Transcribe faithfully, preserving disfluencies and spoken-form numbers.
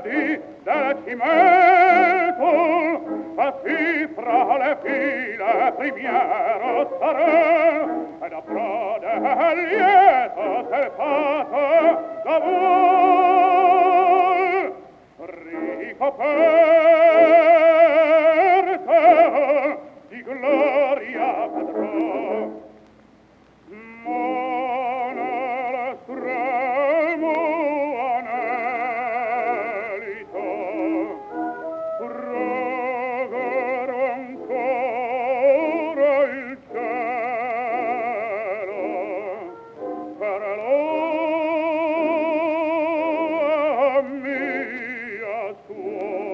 tardi del cimento, a chi fra le file primiero sarà, ed a prode lieto se fato da voi ricoperta di gloria padrò. Mona l'estremo anelito, pregherò ancora il cielo per la mia suora.